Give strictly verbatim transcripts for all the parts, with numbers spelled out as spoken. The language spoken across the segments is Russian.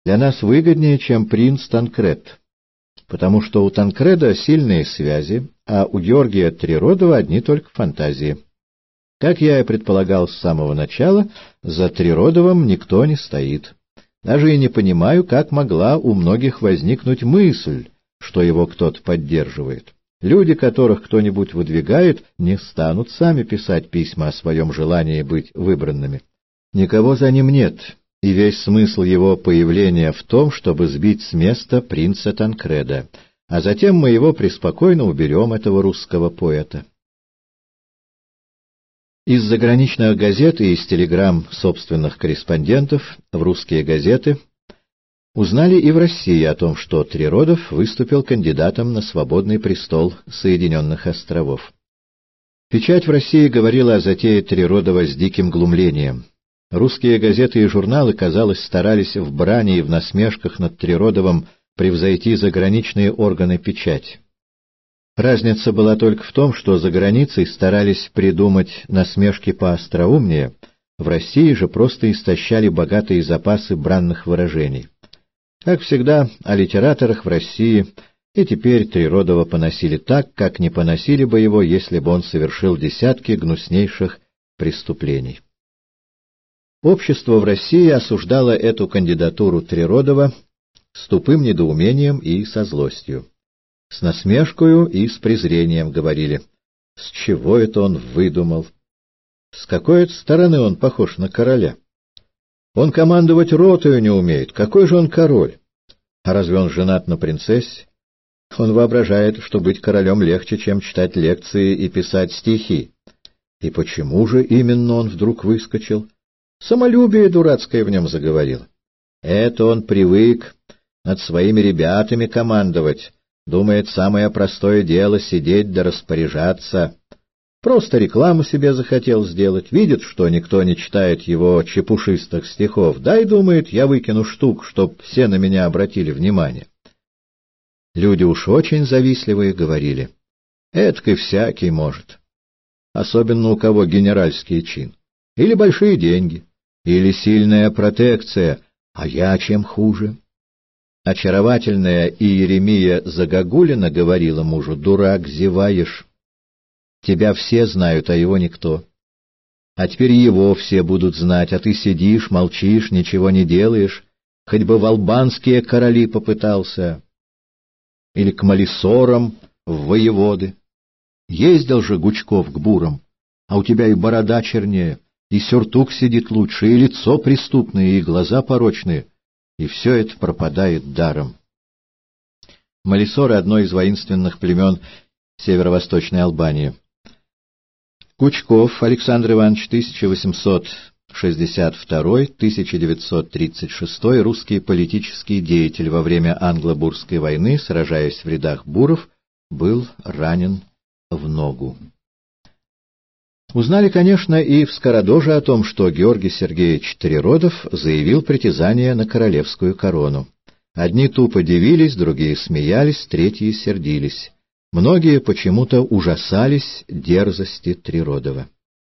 для нас выгоднее, чем принц Танкред, потому что у Танкреда сильные связи, а у Георгия Триродова одни только фантазии. Как я и предполагал с самого начала, за Триродовым никто не стоит. Даже и не понимаю, как могла у многих возникнуть мысль, что его кто-то поддерживает. Люди, которых кто-нибудь выдвигает, не станут сами писать письма о своем желании быть выбранными. Никого за ним нет, и весь смысл его появления в том, чтобы сбить с места принца Танкреда, а затем мы его преспокойно уберем, этого русского поэта. Из заграничных газет и из телеграмм собственных корреспондентов в русские газеты узнали и в России о том, что Триродов выступил кандидатом на свободный престол Соединенных Островов. Печать в России говорила о затее Триродова с диким глумлением. Русские газеты и журналы, казалось, старались в брани и в насмешках над Триродовым превзойти заграничные органы печати. Разница была только в том, что за границей старались придумать насмешки поостроумнее, в России же просто истощали богатые запасы бранных выражений. Как всегда, о литераторах в России и теперь Триродова поносили так, как не поносили бы его, если бы он совершил десятки гнуснейших преступлений. Общество в России осуждало эту кандидатуру Триродова с тупым недоумением и со злостью. С насмешкою и с презрением говорили: с чего это он выдумал? С какой это стороны он похож на короля? Он командовать ротою не умеет. Какой же он король? А разве он женат на принцессе? Он воображает, что быть королем легче, чем читать лекции и писать стихи. И почему же именно он вдруг выскочил? Самолюбие дурацкое в нем заговорило. Это он привык над своими ребятами командовать, думает, самое простое дело — сидеть да распоряжаться. Просто рекламу себе захотел сделать, видит, что никто не читает его чепушистых стихов, да и думает, я выкину штук, чтоб все на меня обратили внимание. Люди уж очень завистливые говорили. Этак и всякий может. Особенно у кого генеральский чин. Или большие деньги, или сильная протекция, а я чем хуже? Очаровательная Иеремия Загогулина говорила мужу: «Дурак, зеваешь. Тебя все знают, а его никто. А теперь его все будут знать, а ты сидишь, молчишь, ничего не делаешь, хоть бы в албанские короли попытался. Или к малисорам в воеводы. Ездил же Гучков к бурам, а у тебя и борода чернее, и сюртук сидит лучше, и лицо преступное, и глаза порочные, и все это пропадает даром». Малисоры — одно из воинственных племен северо-восточной Албании. Гучков Александр Иванович, тысяча восемьсот шестьдесят второй — тысяча девятьсот тридцать шестой, русский политический деятель, во время Англо-Бурской войны, сражаясь в рядах буров, был ранен в ногу. Узнали, конечно, и в Скоrodоже о том, что Георгий Сергеевич Триродов заявил притязание на королевскую корону. Одни тупо дивились, другие смеялись, третьи сердились. Многие почему-то ужасались дерзости Триродова.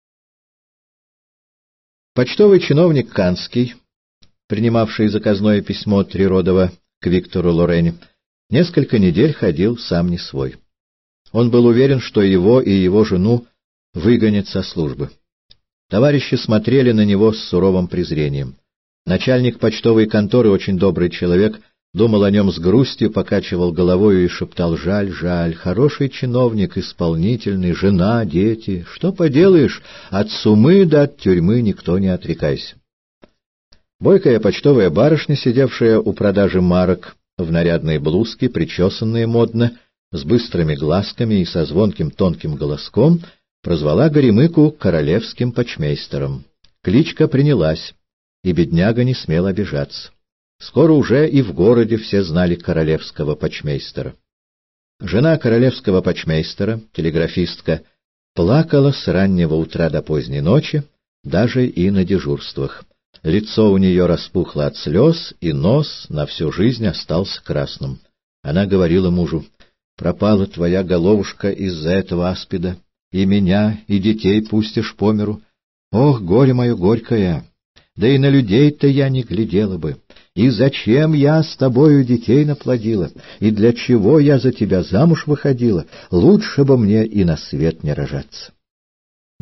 Почтовый чиновник Канский, принимавший заказное письмо Триродова к Виктору Лорене, несколько недель ходил сам не свой. Он был уверен, что его и его жену выгонят со службы. Товарищи смотрели на него с суровым презрением. Начальник почтовой конторы, очень добрый человек, думал о нем с грустью, покачивал головой и шептал: «Жаль, жаль, хороший чиновник, исполнительный, жена, дети. Что поделаешь, от сумы до от тюрьмы никто не отрекайся». Бойкая почтовая барышня, сидевшая у продажи марок, в нарядной блузке, причесанная модно, с быстрыми глазками и со звонким тонким голоском, прозвала Горемыку королевским почмейстером. Кличка принялась, и бедняга не смел обижаться. Скоро уже и в городе все знали королевского почмейстера. Жена королевского почмейстера, телеграфистка, плакала с раннего утра до поздней ночи, даже и на дежурствах. Лицо у нее распухло от слез, и нос на всю жизнь остался красным. Она говорила мужу: «Пропала твоя головушка из-за этого аспида, и меня, и детей пустишь по миру. Ох, горе мое горькое! Да и на людей-то я не глядела бы. И зачем я с тобою детей наплодила? И для чего я за тебя замуж выходила? Лучше бы мне и на свет не рожаться.